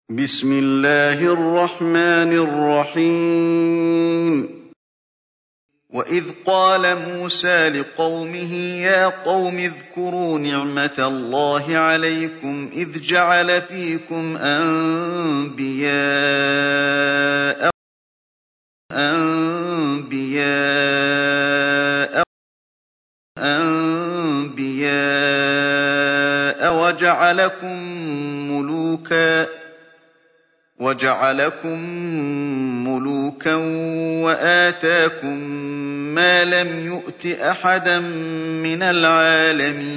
بسم الله الرحمن الرحيم. وإذ قال موسى لقومه يا قوم اذكروا نعمة الله عليكم إذ جعل فيكم أنبياء وجعلكم ملوكا وآتاكم ما لم يؤت أحدا من العالمين.